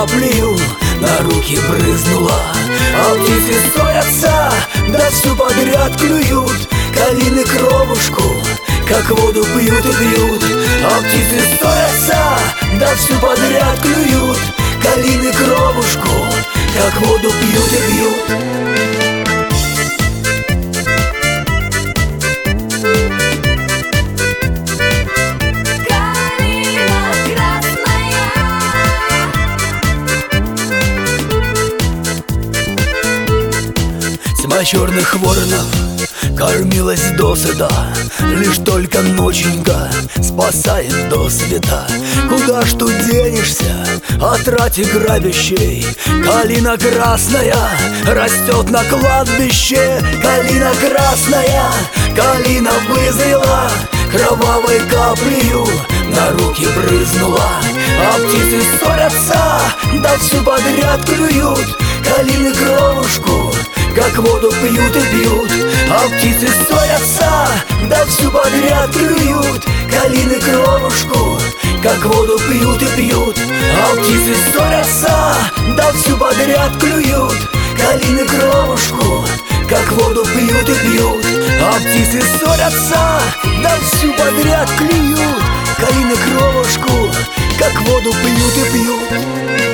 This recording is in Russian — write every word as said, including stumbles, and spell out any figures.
каплею на руки брызнула. А птицы ссорятся, да всю подряд клюют. Калины кровушку, как воду пьют и пьют. А птицы ссорятся, да всю подряд клюют. Калины кровушку, как воду пьют и пьют. Тьма черных воронов кормилась досыта, лишь только ноченька спасает до света. Куда ж тут денешься от рати грабящей? Калина красная растет на кладбище. Калина красная, калина вызрела, кровавой каплею на руки брызнула. А птицы ссорятся, да всю подряд клюют. Калины кровушку, как воду пьют и пьют. А птицы ссорятся, да всю подряд клюют. Калины кровушку, как воду пьют и пьют. А птицы ссорятся, да всю подряд клюют. Калины кровушку, как воду пьют и пьют. А птицы ссорятся, да всю подряд клюют. Калины кровушку, как воду пьют и пьют.